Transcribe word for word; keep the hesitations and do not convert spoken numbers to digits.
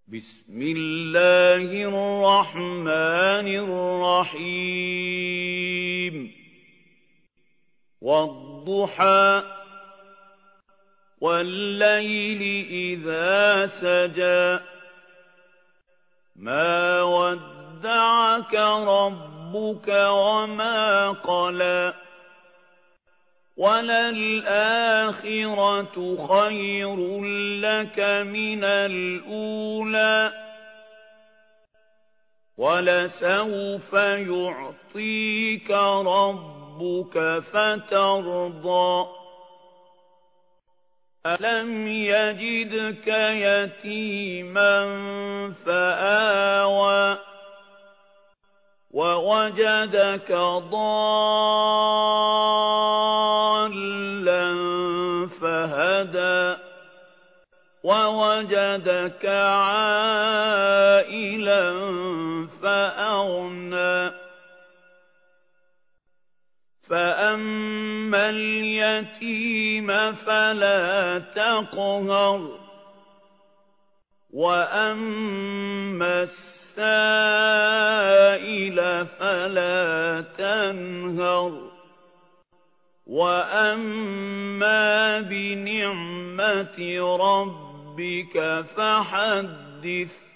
بسم الله الرحمن الرحيم والضحى والليل إذا سجى ما ودعك ربك وما قلى وللآخرة خير لك من الأولى ولسوف يعطيك ربك فترضى ألم يجدك يتيما فآوى ووجدك ضالا فهدى ووجدك عائلا فأغنى فأما اليتيم فلا تقهر وأما السائل فلا تنهر وأما بنعمة ربك فحدث